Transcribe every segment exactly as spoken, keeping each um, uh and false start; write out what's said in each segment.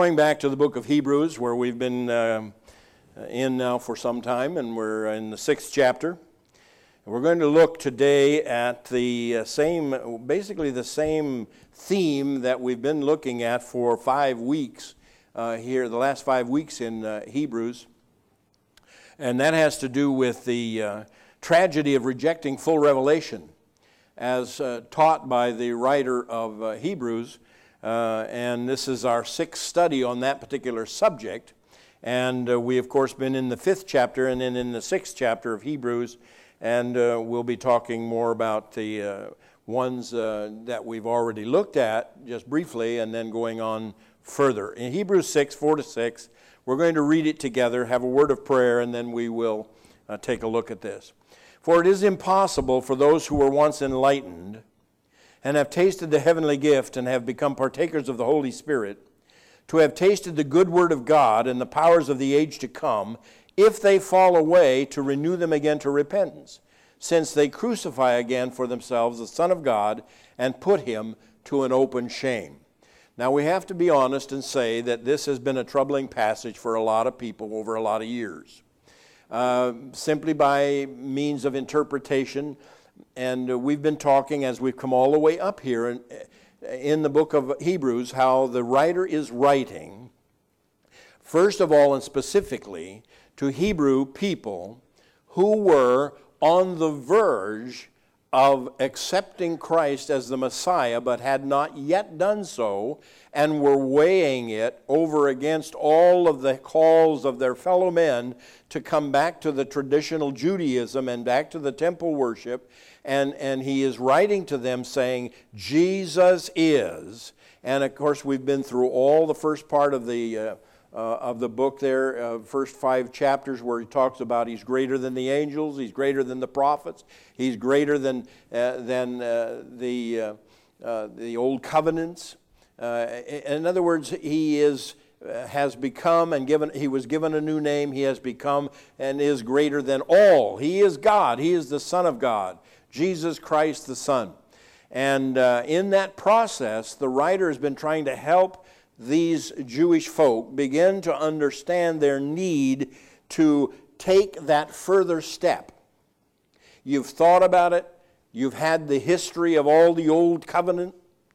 going back to the book of Hebrews, where we've been uh, in now for some time, and we're in the sixth chapter. We're going to look today at the same, basically the same theme that we've been looking at for five weeks uh, here, the last five weeks in uh, Hebrews. And that has to do with the uh, tragedy of rejecting full revelation as uh, taught by the writer of uh, Hebrews. Uh, and this is our sixth study on that particular subject. And uh, we, of course, been in the fifth chapter and then in the sixth chapter of Hebrews. And uh, we'll be talking more about the uh, ones uh, that we've already looked at just briefly and then going on further. In Hebrews six, four to six, we're going to read it together, have a word of prayer, and then we will uh, take a look at this. For it is impossible for those who were once enlightened and have tasted the heavenly gift and have become partakers of the Holy Spirit to have tasted the good word of God and the powers of the age to come, if they fall away, to renew them again to repentance, since they crucify again for themselves the Son of God and put him to an open shame. Now we have to be honest and say that this has been a troubling passage for a lot of people over a lot of years. Uh, simply by means of interpretation, and uh, we've been talking as we've come all the way up here in, in the book of Hebrews, how the writer is writing, first of all and specifically, to Hebrew people who were on the verge of accepting Christ as the Messiah, but had not yet done so, and were weighing it over against all of the calls of their fellow men to come back to the traditional Judaism and back to the temple worship. And, and he is writing to them saying, Jesus is. And of course, we've been through all the first part of the uh, Uh, of the book there, uh, first five chapters, where he talks about he's greater than the angels, he's greater than the prophets, he's greater than uh, than uh, the uh, uh, the old covenants. Uh, in other words, he is uh, has become and given. He was given a new name. He has become and is greater than all. He is God. He is the Son of God, Jesus Christ, the Son. And uh, in that process, the writer has been trying to help these Jewish folk begin to understand their need to take that further step. You've thought about it. You've had the history of all the old covenant.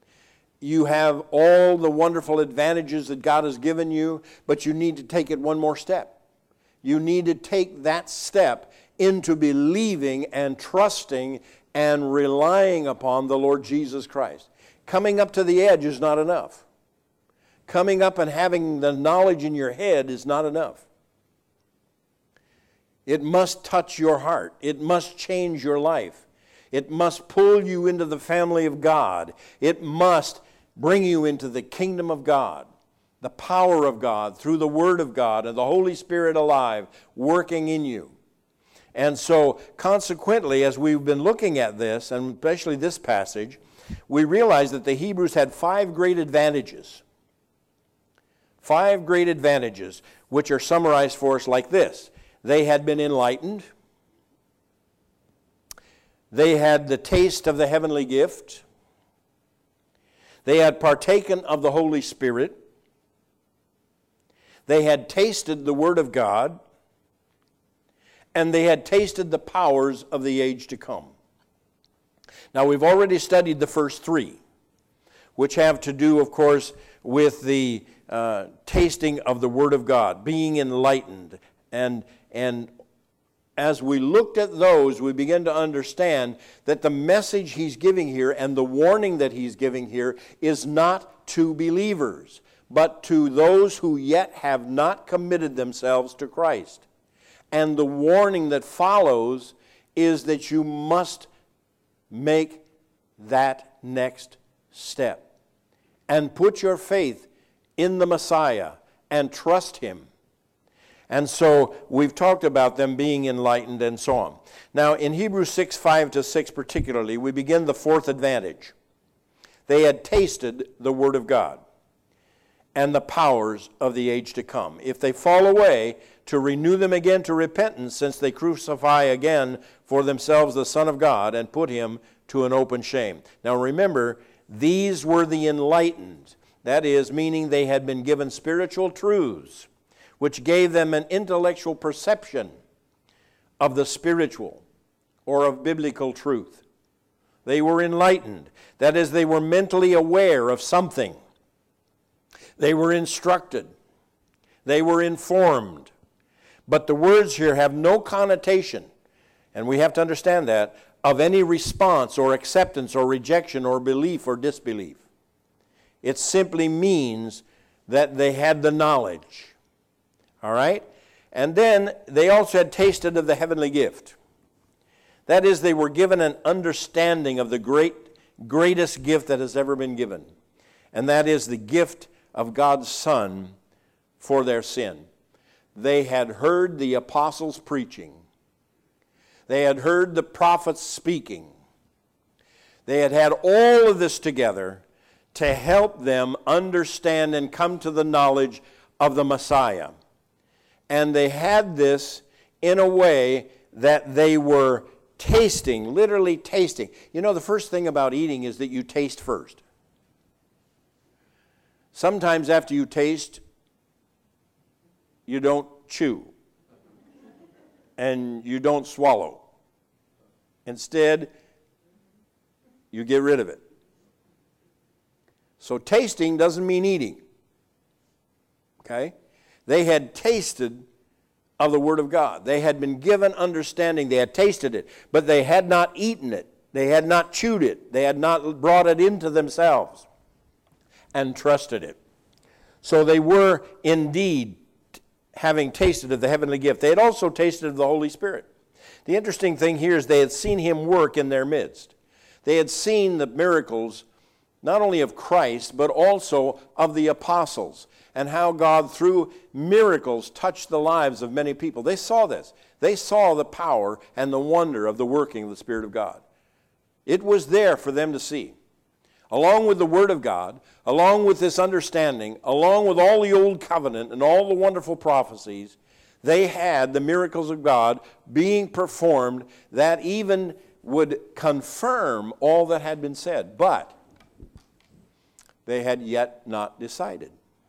You have all the wonderful advantages that God has given you, but you need to take it one more step. You need to take that step into believing and trusting and relying upon the Lord Jesus Christ. Coming up to the edge is not enough. Coming up and having the knowledge in your head is not enough. It must touch your heart. It must change your life. It must pull you into the family of God. It must bring you into the kingdom of God, the power of God through the Word of God and the Holy Spirit alive working in you. And so consequently, as we've been looking at this, and especially this passage, we realize that the Hebrews had five great advantages. Five great advantages, which are summarized for us like this. They had been enlightened. They had the taste of the heavenly gift. They had partaken of the Holy Spirit. They had tasted the Word of God. And they had tasted the powers of the age to come. Now, we've already studied the first three, which have to do, of course, with the uh, tasting of the Word of God, being enlightened. And, and as we looked at those, we began to understand that the message he's giving here and the warning that he's giving here is not to believers, but to those who yet have not committed themselves to Christ. And the warning that follows is that you must make that next step and put your faith in the Messiah and trust him. And so we've talked about them being enlightened and so on. Now in Hebrews six, five to six particularly, we begin the fourth advantage. They had tasted the Word of God and the powers of the age to come. If they fall away, to renew them again to repentance, since they crucify again for themselves the Son of God and put him to an open shame. Now remember, these were the enlightened. That is, meaning they had been given spiritual truths, which gave them an intellectual perception of the spiritual or of biblical truth. They were enlightened. That is, they were mentally aware of something. They were instructed. They were informed. But the words here have no connotation, and we have to understand that, of any response or acceptance or rejection or belief or disbelief. It simply means that they had the knowledge. All right? And then they also had tasted of the heavenly gift. That is, they were given an understanding of the great, greatest gift that has ever been given. And that is the gift of God's Son for their sin. They had heard the apostles preaching. They had heard the prophets speaking. They had had all of this together to help them understand and come to the knowledge of the Messiah. And they had this in a way that they were tasting, literally tasting. You know, the first thing about eating is that you taste first. Sometimes after you taste, you don't chew and you don't swallow. Instead, you get rid of it. So tasting doesn't mean eating. Okay? They had tasted of the Word of God. They had been given understanding. They had tasted it, but they had not eaten it. They had not chewed it. They had not brought it into themselves and trusted it. So they were indeed having tasted of the heavenly gift. They had also tasted of the Holy Spirit. The interesting thing here is they had seen Him work in their midst. They had seen the miracles not only of Christ, but also of the apostles, and how God, through miracles, touched the lives of many people. They saw this. They saw the power and the wonder of the working of the Spirit of God. It was there for them to see. Along with the Word of God, along with this understanding, along with all the Old Covenant and all the wonderful prophecies, they had the miracles of God being performed that even would confirm all that had been said. But they had yet not decided.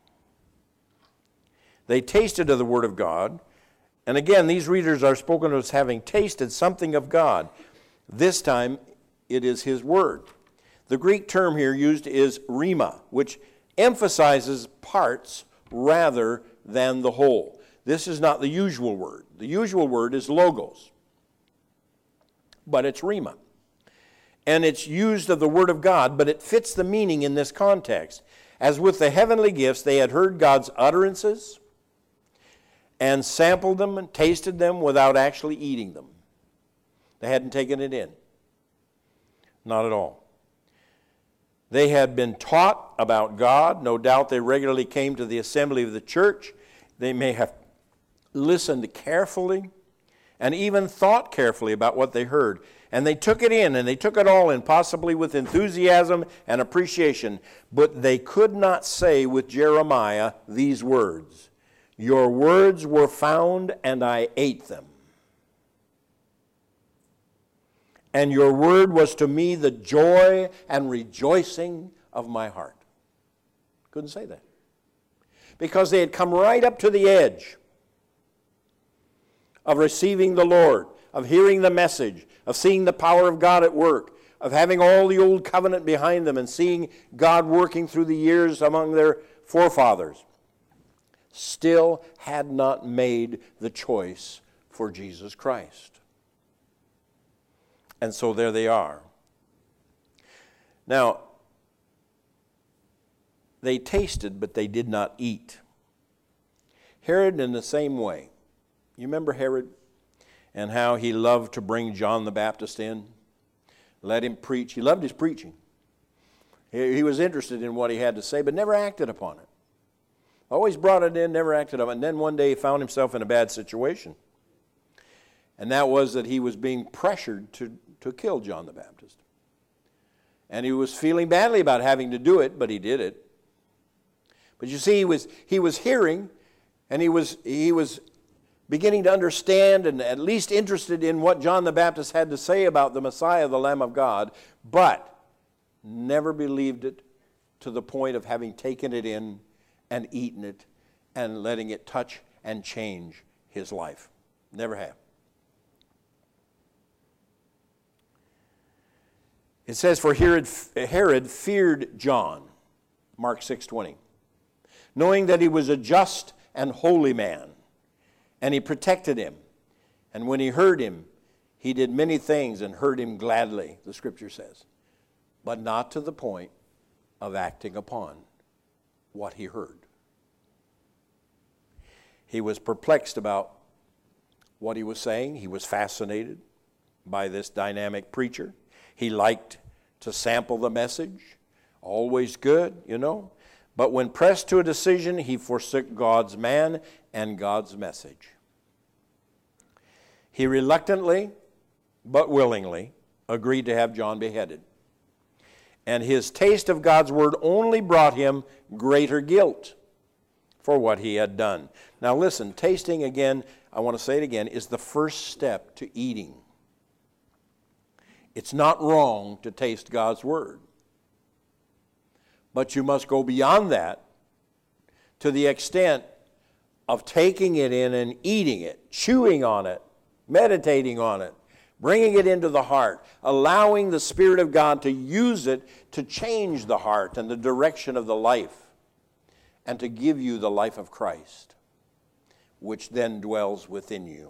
They tasted of the Word of God. And again, these readers are spoken of as having tasted something of God. This time, it is His Word. The Greek term here used is rhema, which emphasizes parts rather than the whole. This is not the usual word. The usual word is logos, but it's rhema. And it's used of the Word of God, but it fits the meaning in this context. As with the heavenly gifts, they had heard God's utterances and sampled them and tasted them without actually eating them. They hadn't taken it in. Not at all. They had been taught about God. No doubt they regularly came to the assembly of the church. They may have listened carefully and even thought carefully about what they heard. And they took it in, and they took it all in, possibly with enthusiasm and appreciation. But they could not say with Jeremiah these words, "Your words were found, and I ate them. And your word was to me the joy and rejoicing of my heart." Couldn't say that. Because they had come right up to the edge of receiving the Lord, of hearing the message, of seeing the power of God at work, of having all the old covenant behind them and seeing God working through the years among their forefathers, still had not made the choice for Jesus Christ. And so there they are. Now, they tasted, but they did not eat. Herod in the same way. You remember Herod and how he loved to bring John the Baptist in? Let him preach. He loved his preaching. He, he was interested in what he had to say, but never acted upon it. Always brought it in, never acted on it. And then one day he found himself in a bad situation. And that was that he was being pressured to, to kill John the Baptist. And he was feeling badly about having to do it, but he did it. But you see, he was, he was hearing, and he was, he was beginning to understand and at least interested in what John the Baptist had to say about the Messiah, the Lamb of God, but never believed it to the point of having taken it in and eaten it and letting it touch and change his life. Never have. It says, for Herod, Herod feared John, Mark six twenty, knowing that he was a just and holy man, and he protected him. And when he heard him, he did many things and heard him gladly, the scripture says, but not to the point of acting upon what he heard. He was perplexed about what he was saying. He was fascinated by this dynamic preacher. He liked to sample the message. Always good, you know. But when pressed to a decision, he forsook God's man and God's message. He reluctantly, but willingly, agreed to have John beheaded. And his taste of God's word only brought him greater guilt for what he had done. Now listen, tasting again, I want to say it again, is the first step to eating. It's not wrong to taste God's word. But you must go beyond that to the extent of taking it in and eating it, chewing on it, meditating on it, bringing it into the heart, allowing the Spirit of God to use it to change the heart and the direction of the life, and to give you the life of Christ, which then dwells within you.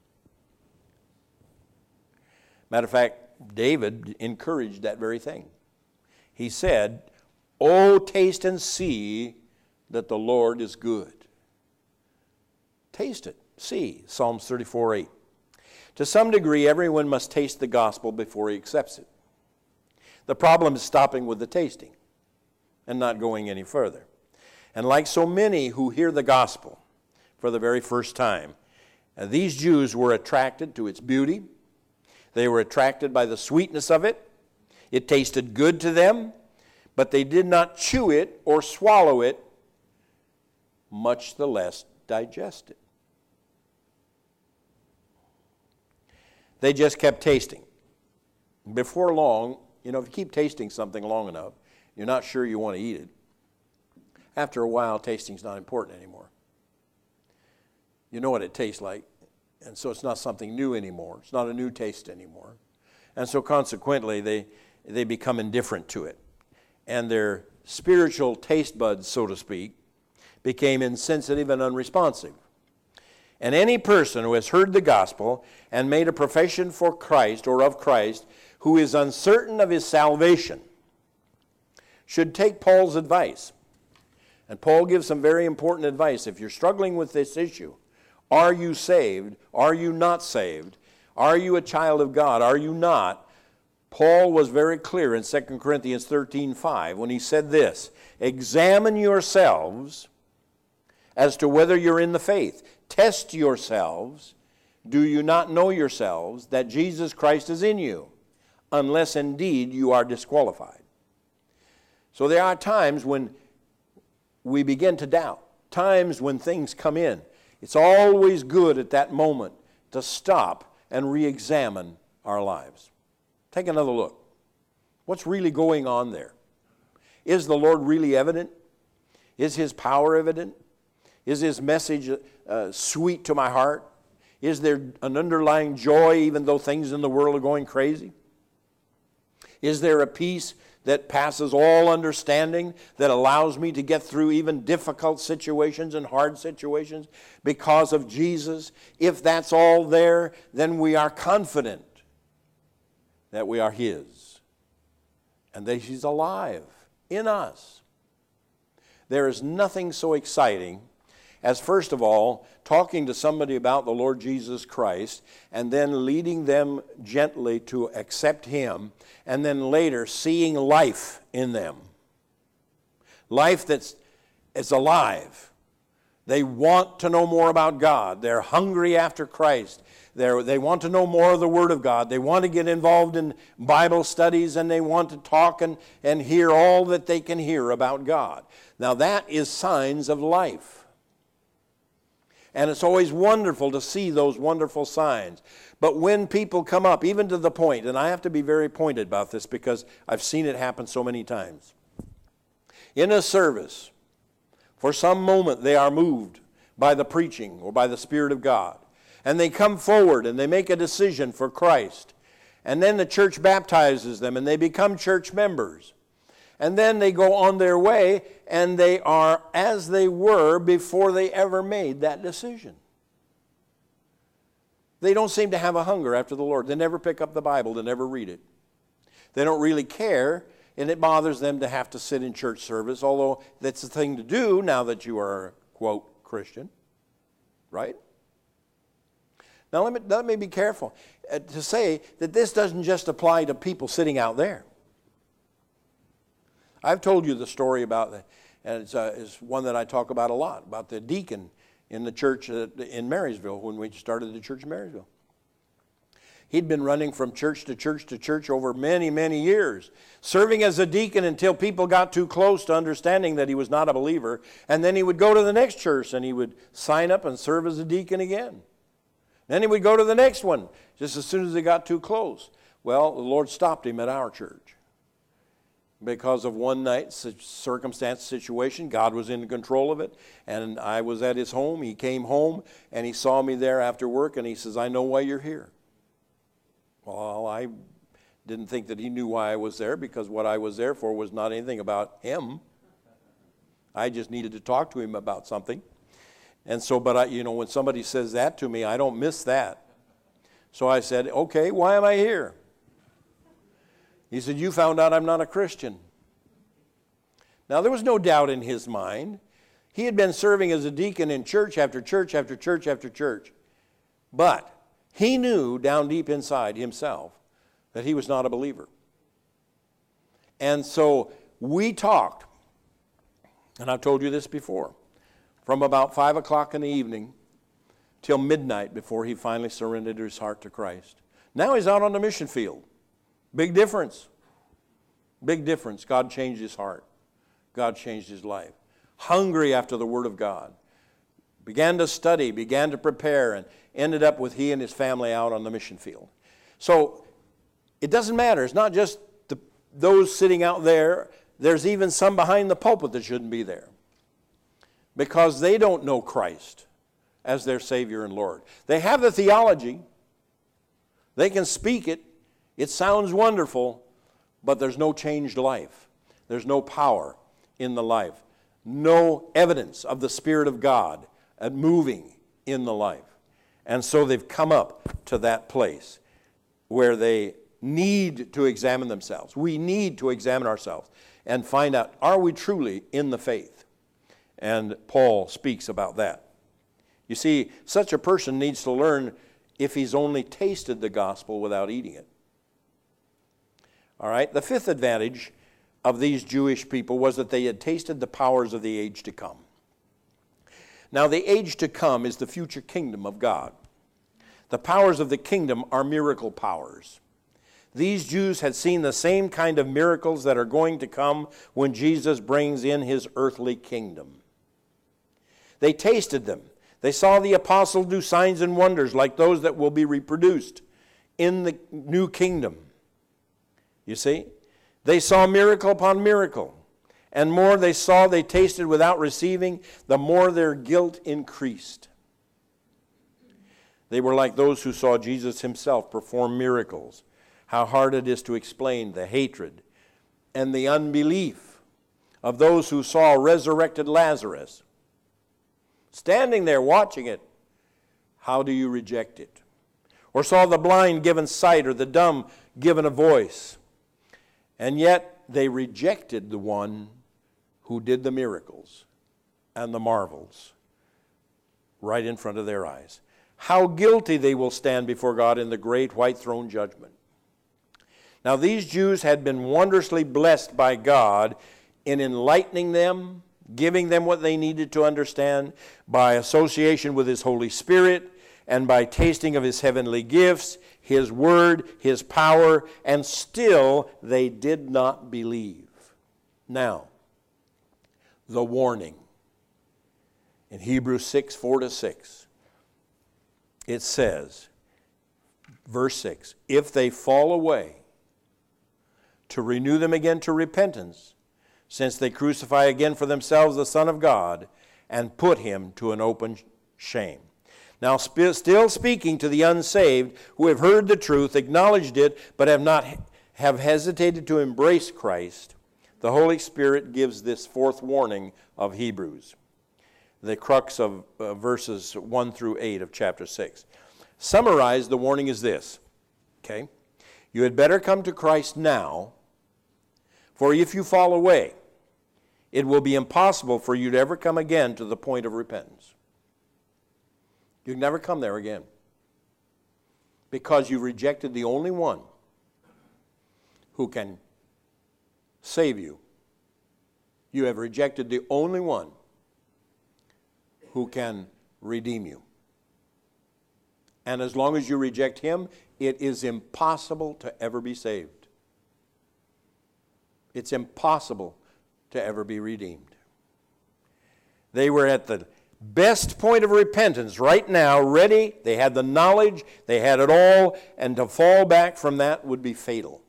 Matter of fact, David encouraged that very thing. He said, "Oh, taste and see that the Lord is good." Taste it. See, Psalms thirty-four eight. To some degree, everyone must taste the gospel before he accepts it. The problem is stopping with the tasting and not going any further. And like so many who hear the gospel for the very first time, these Jews were attracted to its beauty. They were attracted by the sweetness of it. It tasted good to them, but they did not chew it or swallow it, much the less digest it. They just kept tasting. Before long, you know, if you keep tasting something long enough, you're not sure you want to eat it. After a while, tasting's not important anymore. You know what it tastes like, and so it's not something new anymore. It's not a new taste anymore. And so consequently, they, they become indifferent to it. And their spiritual taste buds, so to speak, became insensitive and unresponsive. And any person who has heard the gospel and made a profession for Christ or of Christ, who is uncertain of his salvation, should take Paul's advice. And Paul gives some very important advice. If you're struggling with this issue, are you saved? Are you not saved? Are you a child of God? Are you not? Paul was very clear in Second Corinthians thirteen five when he said this, "Examine yourselves as to whether you're in the faith. Test yourselves. Do you not know yourselves that Jesus Christ is in you, unless indeed you are disqualified?" So there are times when we begin to doubt, times when things come in. It's always good at that moment to stop and re-examine our lives. Take another look. What's really going on there? Is the Lord really evident? Is His power evident? Is His message uh, sweet to my heart? Is there an underlying joy even though things in the world are going crazy? Is there a peace that passes all understanding that allows me to get through even difficult situations and hard situations because of Jesus? If that's all there, then we are confident that we are His and that He's alive in us. There is nothing so exciting as, first of all, talking to somebody about the Lord Jesus Christ and then leading them gently to accept Him, and then later seeing life in them. Life that's is alive. They want to know more about God. They're hungry after Christ. They're, they want to know more of the Word of God. They want to get involved in Bible studies, and they want to talk and, and hear all that they can hear about God. Now that is signs of life. And it's always wonderful to see those wonderful signs. But when people come up, even to the point, and I have to be very pointed about this because I've seen it happen so many times. in a service, for some moment they are moved by the preaching or by the Spirit of God, and they come forward and they make a decision for Christ, and then the church baptizes them and they become church members, and then they go on their way and they are as they were before they ever made that decision. They don't seem to have a hunger after the Lord. They never pick up the Bible. They never read it. They don't really care, and it bothers them to have to sit in church service, although that's the thing to do now that you are, quote, Christian, right? Now let me, let me be careful uh, to say that this doesn't just apply to people sitting out there. I've told you the story about, the, and it's, uh, it's one that I talk about a lot, about the deacon in the church in Marysville when we started the church in Marysville. He'd been running from church to church to church over many, many years, serving as a deacon until people got too close to understanding that he was not a believer, and then he would go to the next church and he would sign up and serve as a deacon again. Then he would go to the next one just as soon as he got too close. Well, the Lord stopped him at our church. Because of one night circumstance situation, God was in control of it, and I was at his home. He came home, and he saw me there after work, and he says, I know why you're here. Well, I didn't think that he knew why I was there, because what I was there for was not anything about him. I just needed to talk to him about something. And so, but I, you know, when somebody says that to me, I don't miss that. So I said, okay, why am I here? He said, you found out I'm not a Christian. Now, there was no doubt in his mind. He had been serving as a deacon in church after church after church after church. But he knew down deep inside himself that he was not a believer. And so we talked, and I've told you this before, from about five o'clock in the evening till midnight before he finally surrendered his heart to Christ. Now he's out on the mission field. Big difference. Big difference. God changed his heart. God changed his life. Hungry after the Word of God. Began to study, began to prepare, and ended up with he and his family out on the mission field. So it doesn't matter. It's not just the, those sitting out there. There's even some behind the pulpit that shouldn't be there, because they don't know Christ as their Savior and Lord. They have the theology. They can speak it. It sounds wonderful, but there's no changed life. There's no power in the life. No evidence of the Spirit of God at moving in the life. And so they've come up to that place where they need to examine themselves. We need to examine ourselves and find out, are we truly in the faith? And Paul speaks about that. You see, such a person needs to learn if he's only tasted the gospel without eating it. All right, the fifth advantage of these Jewish people was that they had tasted the powers of the age to come. Now, the age to come is the future kingdom of God. The powers of the kingdom are miracle powers. These Jews had seen the same kind of miracles that are going to come when Jesus brings in his earthly kingdom. They tasted them. They saw the apostles do signs and wonders like those that will be reproduced in the new kingdom. You see? They saw miracle upon miracle. And more they saw, they tasted without receiving, the more their guilt increased. They were like those who saw Jesus himself perform miracles. How hard it is to explain the hatred and the unbelief of those who saw resurrected Lazarus. Standing there watching it, how do you reject it? Or saw the blind given sight or the dumb given a voice. And yet they rejected the one who did the miracles and the marvels right in front of their eyes. How guilty they will stand before God in the great white throne judgment. Now these Jews had been wondrously blessed by God in enlightening them, giving them what they needed to understand by association with his Holy Spirit and by tasting of his heavenly gifts, his word, his power, and still they did not believe. Now, the warning in Hebrews six, four to six, it says, verse six, if they fall away, to renew them again to repentance, since they crucify again for themselves the Son of God and put him to an open shame. Now, sp- still speaking to the unsaved who have heard the truth, acknowledged it, but have not have hesitated to embrace Christ, the Holy Spirit gives this fourth warning of Hebrews, the crux of uh, verses one through eight of chapter six. Summarized, the warning is this, okay? You had better come to Christ now, for if you fall away, it will be impossible for you to ever come again to the point of repentance. You can never come there again, because you rejected the only one who can save you. You have rejected the only one who can redeem you. And as long as you reject him, it is impossible to ever be saved. It's impossible to ever be redeemed. They were at the best point of repentance right now, ready. They had the knowledge, they had it all, and to fall back from that would be fatal.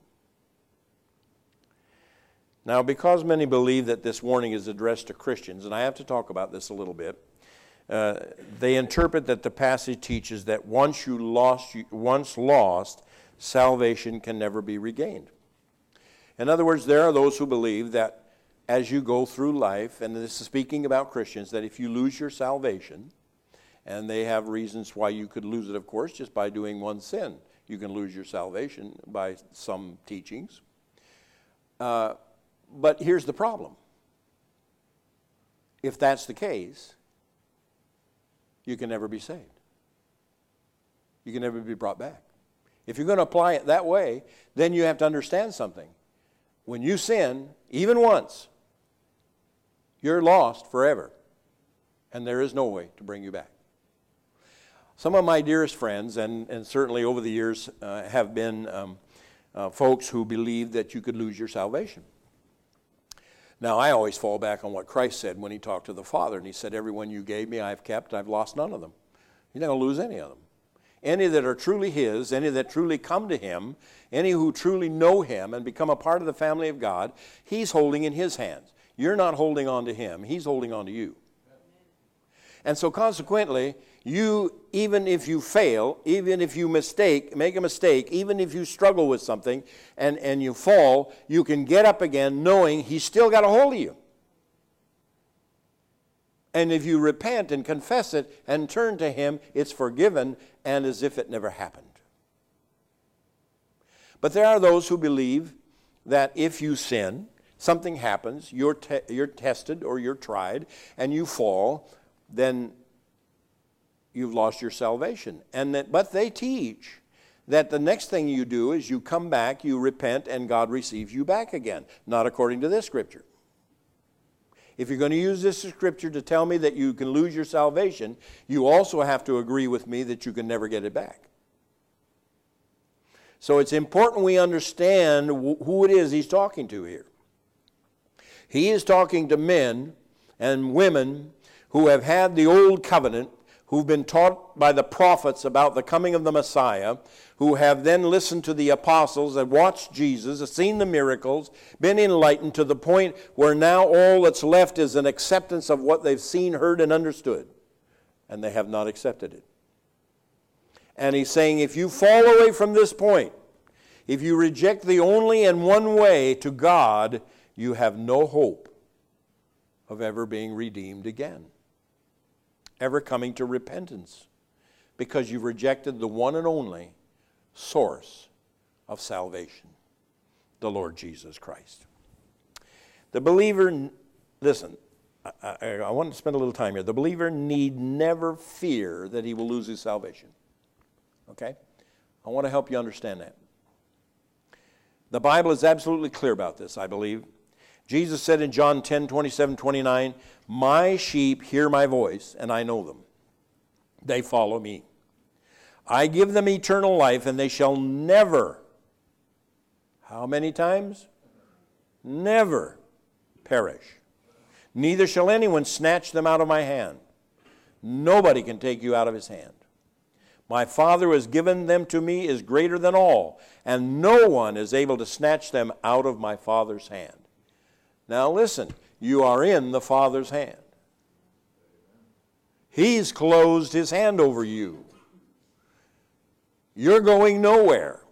Now, because many believe that this warning is addressed to Christians, and I have to talk about this a little bit, uh, they interpret that the passage teaches that once you lost, you, once lost, salvation can never be regained. In other words, there are those who believe that as you go through life, and this is speaking about Christians, that if you lose your salvation, and they have reasons why you could lose it, of course, just by doing one sin. You can lose your salvation by some teachings. Uh, but here's the problem. If that's the case, you can never be saved. You can never be brought back. If you're going to apply it that way, then you have to understand something. When you sin, even once, you're lost forever, and there is no way to bring you back. Some of my dearest friends, and, and certainly over the years, uh, have been um, uh, folks who believe that you could lose your salvation. Now, I always fall back on what Christ said when he talked to the Father, and he said, everyone you gave me I've kept, I've lost none of them. You're not going to lose any of them. Any that are truly his, any that truly come to him, any who truly know him and become a part of the family of God, he's holding in his hands. You're not holding on to him. He's holding on to you. And so consequently, you, even if you fail, even if you mistake, make a mistake, even if you struggle with something and, and you fall, you can get up again knowing he's still got a hold of you. And if you repent and confess it and turn to him, it's forgiven and as if it never happened. But there are those who believe that if you sin, something happens, you're, te- you're tested or you're tried, and you fall, then you've lost your salvation. And that, but they teach that the next thing you do is you come back, you repent, and God receives you back again. Not according to this scripture. If you're going to use this scripture to tell me that you can lose your salvation, you also have to agree with me that you can never get it back. So it's important we understand who it is he's talking to here. He is talking to men and women who have had the old covenant, who've been taught by the prophets about the coming of the Messiah, who have then listened to the apostles and watched Jesus, have seen the miracles, been enlightened to the point where now all that's left is an acceptance of what they've seen, heard, and understood. And they have not accepted it. And he's saying, if you fall away from this point, if you reject the only and one way to God, you have no hope of ever being redeemed again, ever coming to repentance, because you've rejected the one and only source of salvation, the Lord Jesus Christ. The believer, listen, I, I, I want to spend a little time here. The believer need never fear that he will lose his salvation. Okay? I want to help you understand that. The Bible is absolutely clear about this, I believe. Jesus said in John ten, twenty-seven, twenty-nine, my sheep hear my voice, and I know them. They follow me. I give them eternal life, and they shall never, how many times? Never perish. Neither shall anyone snatch them out of my hand. Nobody can take you out of his hand. My Father who has given them to me is greater than all, and no one is able to snatch them out of my Father's hand. Now listen, you are in the Father's hand. He's closed his hand over you. You're going nowhere.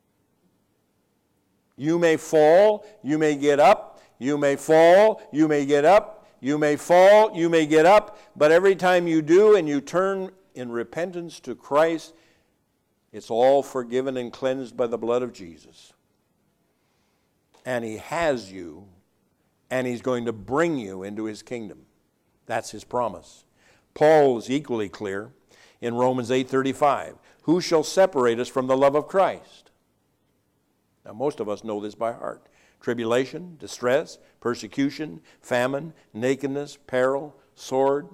You may fall, you may get up, you may fall, you may get up, you may fall, you may get up, but every time you do and you turn in repentance to Christ, it's all forgiven and cleansed by the blood of Jesus. And he has you, and he's going to bring you into his kingdom. That's his promise. Paul is equally clear in Romans eight thirty-five. Who shall separate us from the love of Christ? Now, most of us know this by heart. Tribulation, distress, persecution, famine, nakedness, peril, sword.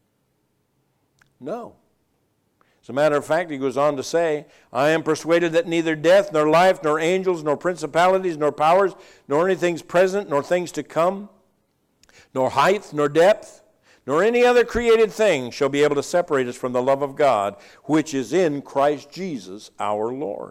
No. As a matter of fact, he goes on to say, I am persuaded that neither death, nor life, nor angels, nor principalities, nor powers, nor anything present, nor things to come, nor height, nor depth, nor any other created thing shall be able to separate us from the love of God, which is in Christ Jesus our Lord.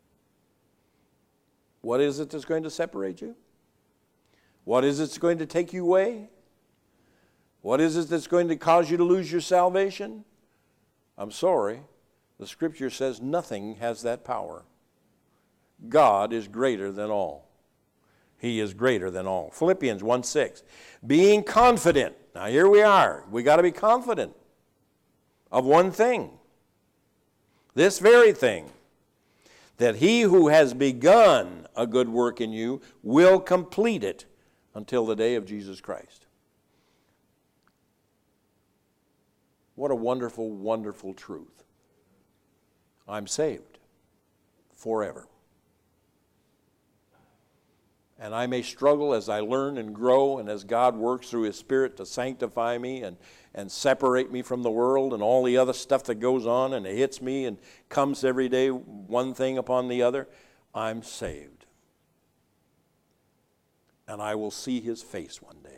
What is it that's going to separate you? What is it that's going to take you away? What is it that's going to cause you to lose your salvation? I'm sorry, the Scripture says nothing has that power. God is greater than all. He is greater than all. Philippians one six, being confident. Now here we are. We got to be confident of one thing. This very thing, that he who has begun a good work in you will complete it until the day of Jesus Christ. What a wonderful, wonderful truth. I'm saved forever. And I may struggle as I learn and grow and as God works through his Spirit to sanctify me and, and separate me from the world and all the other stuff that goes on and it hits me and comes every day one thing upon the other. I'm saved. And I will see his face one day.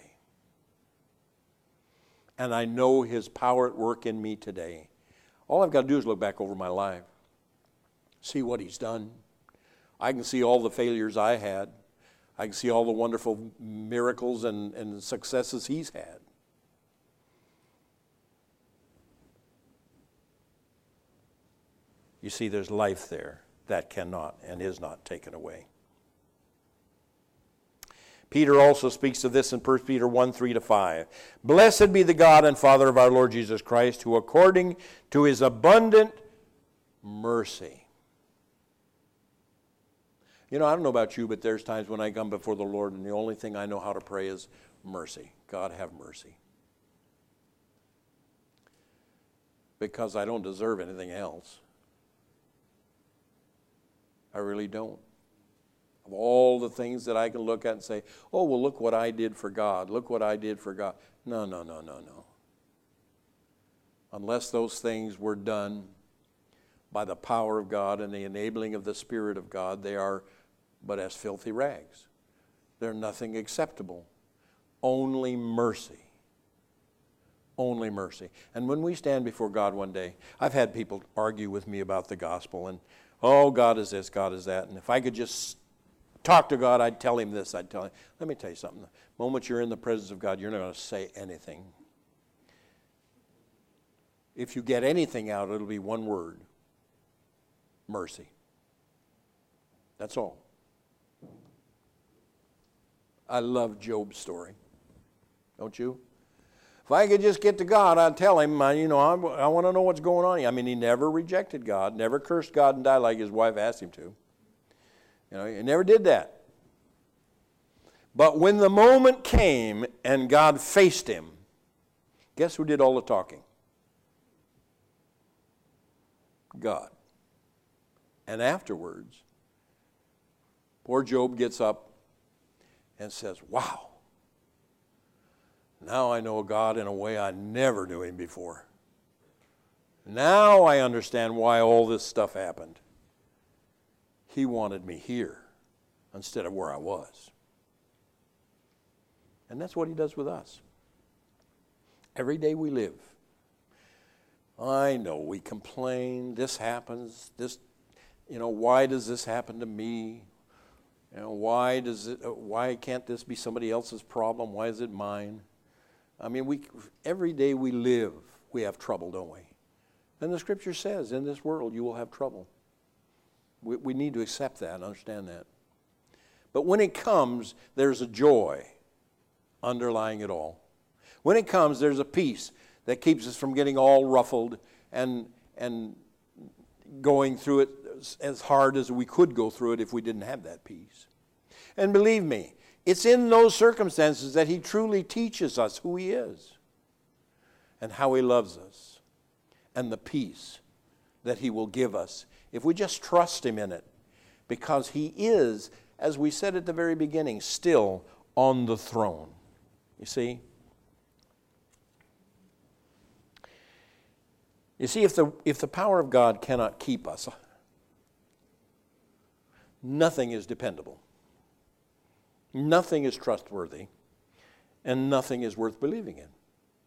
And I know his power at work in me today. All I've got to do is look back over my life, see what he's done. I can see all the failures I had. I can see all the wonderful miracles and, and successes he's had. You see, there's life there that cannot and is not taken away. Peter also speaks of this in First Peter one, three to five. Blessed be the God and Father of our Lord Jesus Christ, who according to his abundant mercy. You know, I don't know about you, but there's times when I come before the Lord and the only thing I know how to pray is mercy. God, have mercy. Because I don't deserve anything else. I really don't. Of all the things that I can look at and say, oh, well, look what I did for God. Look what I did for God. No, no, no, no, no. Unless those things were done by the power of God and the enabling of the Spirit of God, they are but as filthy rags. They're nothing acceptable. Only mercy. Only mercy. And when we stand before God one day, I've had people argue with me about the gospel and, oh, God is this, God is that. And if I could just talk to God, I'd tell him this, I'd tell him. Let me tell you something. The moment you're in the presence of God, you're not going to say anything. If you get anything out, it'll be one word. Mercy. That's all. I love Job's story. Don't you? If I could just get to God, I'd tell him, you know, I, I want to know what's going on here. I mean, he never rejected God, never cursed God and died like his wife asked him to. You know, he never did that. But when the moment came and God faced him, guess who did all the talking? God. And afterwards, poor Job gets up and says, wow, now I know God in a way I never knew him before. Now I understand why all this stuff happened. He wanted me here instead of where I was. And that's what he does with us. Every day we live. I know we complain, this happens, this, you know, why does this happen to me? You know, why does it? Why can't this be somebody else's problem? Why is it mine? I mean, we every day we live, we have trouble, don't we? And the Scripture says, in this world you will have trouble. We, we need to accept that and understand that. But when it comes, there's a joy underlying it all. When it comes, there's a peace that keeps us from getting all ruffled and and going through it as hard as we could go through it if we didn't have that peace. And believe me, it's in those circumstances that He truly teaches us who He is and how He loves us and the peace that He will give us if we just trust Him in it, because He is, as we said at the very beginning, still on the throne. You see? You see, if the, if the power of God cannot keep us, nothing is dependable. Nothing is trustworthy, and nothing is worth believing in.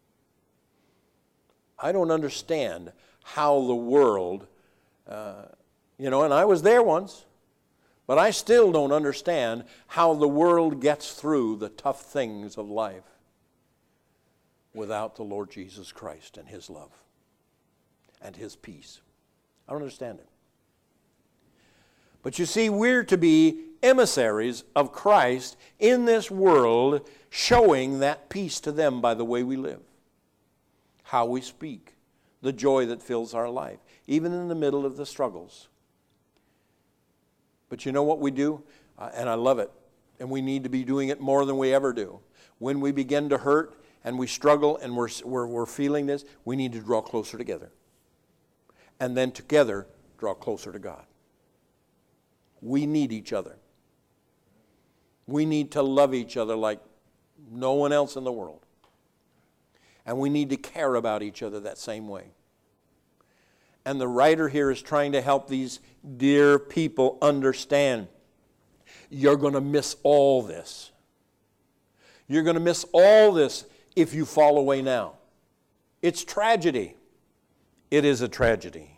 I don't understand how the world, uh, you know, and I was there once, but I still don't understand how the world gets through the tough things of life without the Lord Jesus Christ and His love and His peace. I don't understand it. But you see, we're to be emissaries of Christ in this world, showing that peace to them by the way we live, how we speak, the joy that fills our life, even in the middle of the struggles. But you know what we do? Uh, and I love it. And we need to be doing it more than we ever do. When we begin to hurt and we struggle and we're, we're, we're feeling this, we need to draw closer together. And then together, draw closer to God. We need each other. We need to love each other like no one else in the world. And we need to care about each other that same way. And the writer here is trying to help these dear people understand, you're going to miss all this. You're going to miss all this if you fall away now. It's tragedy. It is a tragedy.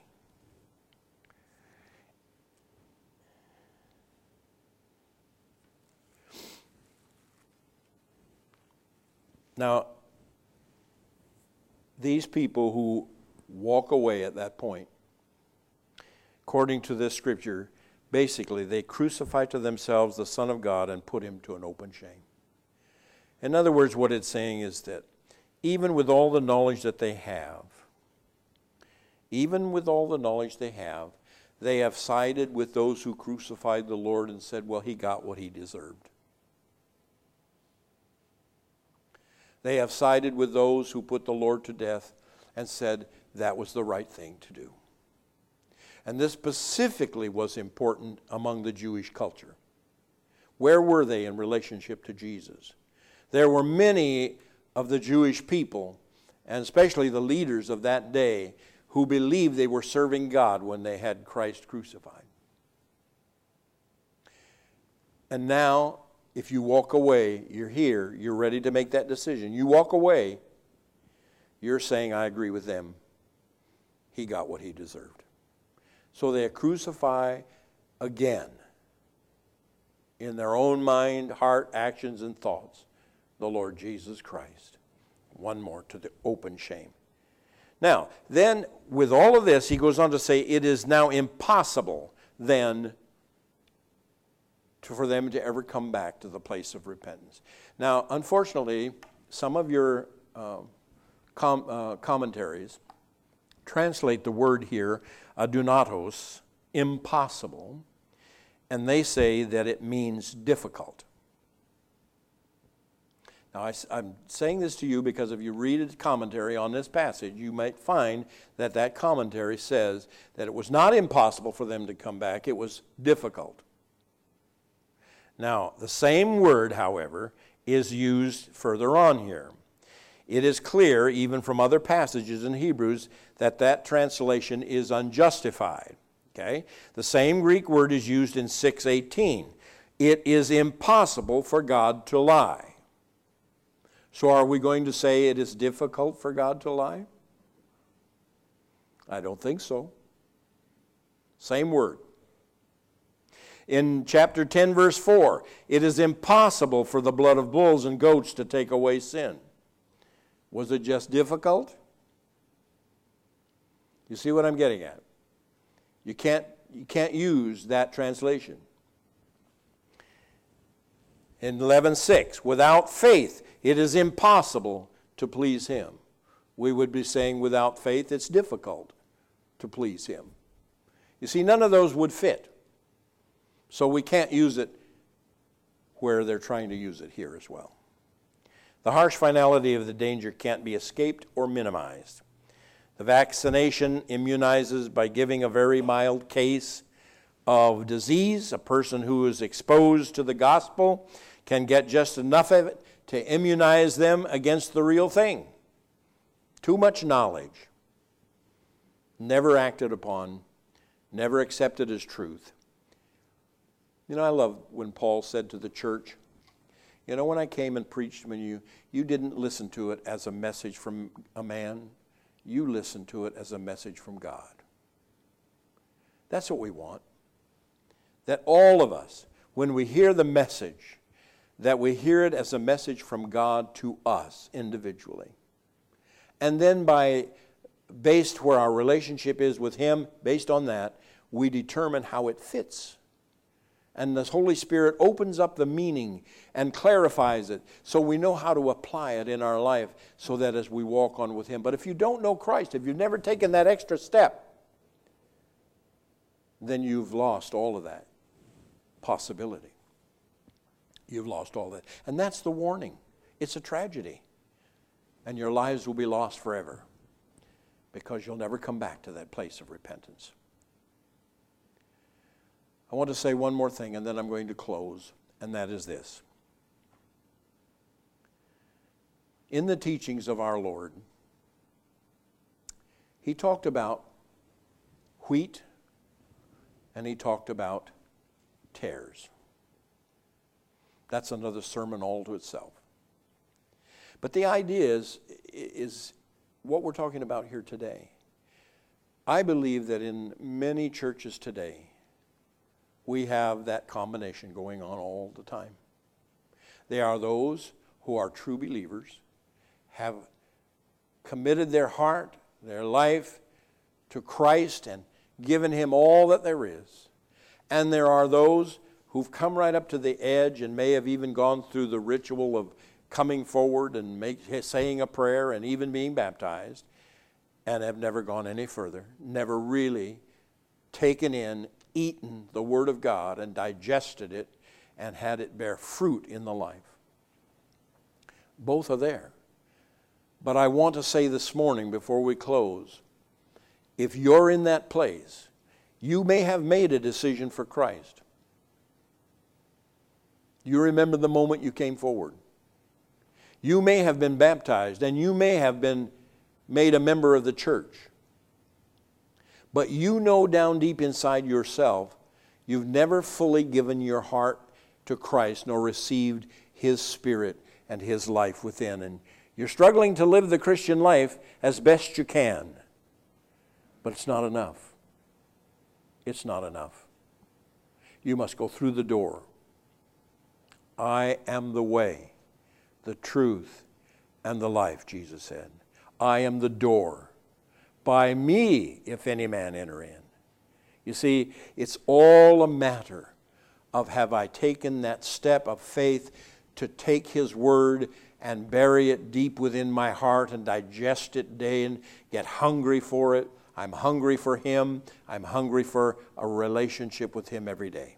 Now, these people who walk away at that point, according to this scripture, basically they crucify to themselves the Son of God and put Him to an open shame. In other words, what it's saying is that even with all the knowledge that they have, even with all the knowledge they have, they have sided with those who crucified the Lord and said, well, He got what He deserved. They have sided with those who put the Lord to death and said that was the right thing to do. And this specifically was important among the Jewish culture. Where were they in relationship to Jesus? There were many of the Jewish people, and especially the leaders of that day, who believed they were serving God when they had Christ crucified. And now, if you walk away, you're here, you're ready to make that decision. You walk away, you're saying, I agree with them. He got what He deserved. So they crucify again, in their own mind, heart, actions, and thoughts, the Lord Jesus Christ. One more to the open shame. Now, then, with all of this, he goes on to say, it is now impossible then to, for them to ever come back to the place of repentance. Now, unfortunately, some of your uh, com, uh, commentaries translate the word here, adunatos, impossible, and they say that it means difficult. Now, I, I'm saying this to you because if you read a commentary on this passage, you might find that that commentary says that it was not impossible for them to come back, it was difficult. Now, the same word, however, is used further on here. It is clear, even from other passages in Hebrews, that that translation is unjustified. Okay? The same Greek word is used in six eighteen. It is impossible for God to lie. So are we going to say it is difficult for God to lie? I don't think so. Same word. In chapter ten, verse four, it is impossible for the blood of bulls and goats to take away sin. Was it just difficult? You see what I'm getting at? You can't, you can't use that translation. In eleven six, without faith, it is impossible to please him. We would be saying without faith, it's difficult to please him. You see, none of those would fit. So we can't use it where they're trying to use it here as well. The harsh finality of the danger can't be escaped or minimized. The vaccination immunizes by giving a very mild case of disease. A person who is exposed to the gospel can get just enough of it to immunize them against the real thing. Too much knowledge, never acted upon, never accepted as truth. You know, I love when Paul said to the church, you know, when I came and preached to you, you didn't listen to it as a message from a man. You listened to it as a message from God. That's what we want. That all of us, when we hear the message, that we hear it as a message from God to us individually. And then by, based where our relationship is with him, based on that, we determine how it fits. And the Holy Spirit opens up the meaning and clarifies it so we know how to apply it in our life so that as we walk on with him. But if you don't know Christ, if you've never taken that extra step, then you've lost all of that possibility. You've lost all that. And that's the warning. It's a tragedy. And your lives will be lost forever because you'll never come back to that place of repentance. I want to say one more thing and then I'm going to close, and that is this. In the teachings of our Lord, he talked about wheat and he talked about tares. That's another sermon all to itself. But the idea is, is what we're talking about here today. I believe that in many churches today, we have that combination going on all the time. They are those who are true believers, have committed their heart, their life to Christ and given him all that there is. And there are those who've come right up to the edge and may have even gone through the ritual of coming forward and make, saying a prayer and even being baptized, and have never gone any further, never really taken in, eaten the Word of God and digested it and had it bear fruit in the life. Both are there. But I want to say this morning before we close, if you're in that place, you may have made a decision for Christ. You remember the moment you came forward. You may have been baptized and you may have been made a member of the church. But you know down deep inside yourself, you've never fully given your heart to Christ nor received his Spirit and his life within. And you're struggling to live the Christian life as best you can. But it's not enough. It's not enough. You must go through the door. I am the way, the truth, and the life, Jesus said. I am the door. By me, if any man enter in. You see, it's all a matter of have I taken that step of faith to take his word and bury it deep within my heart and digest it day and get hungry for it. I'm hungry for him. I'm hungry for a relationship with him every day.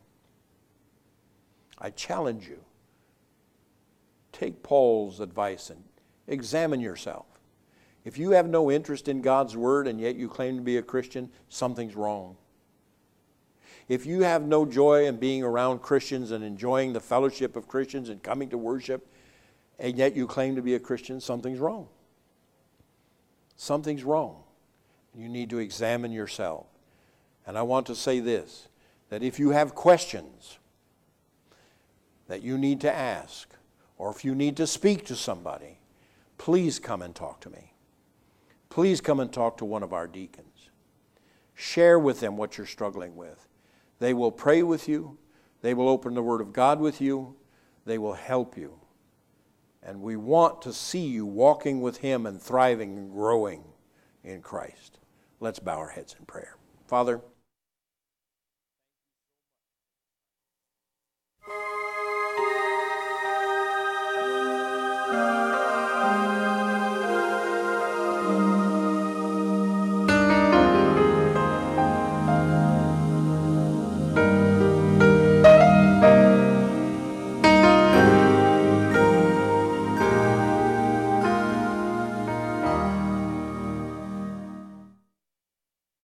I challenge you. Take Paul's advice and examine yourself. If you have no interest in God's word and yet you claim to be a Christian, something's wrong. If you have no joy in being around Christians and enjoying the fellowship of Christians and coming to worship, and yet you claim to be a Christian, something's wrong. Something's wrong. You need to examine yourself. And I want to say this, that if you have questions that you need to ask, or if you need to speak to somebody, please come and talk to me. Please come and talk to one of our deacons. Share with them what you're struggling with. They will pray with you. They will open the Word of God with you. They will help you. And we want to see you walking with Him and thriving and growing in Christ. Let's bow our heads in prayer. Father,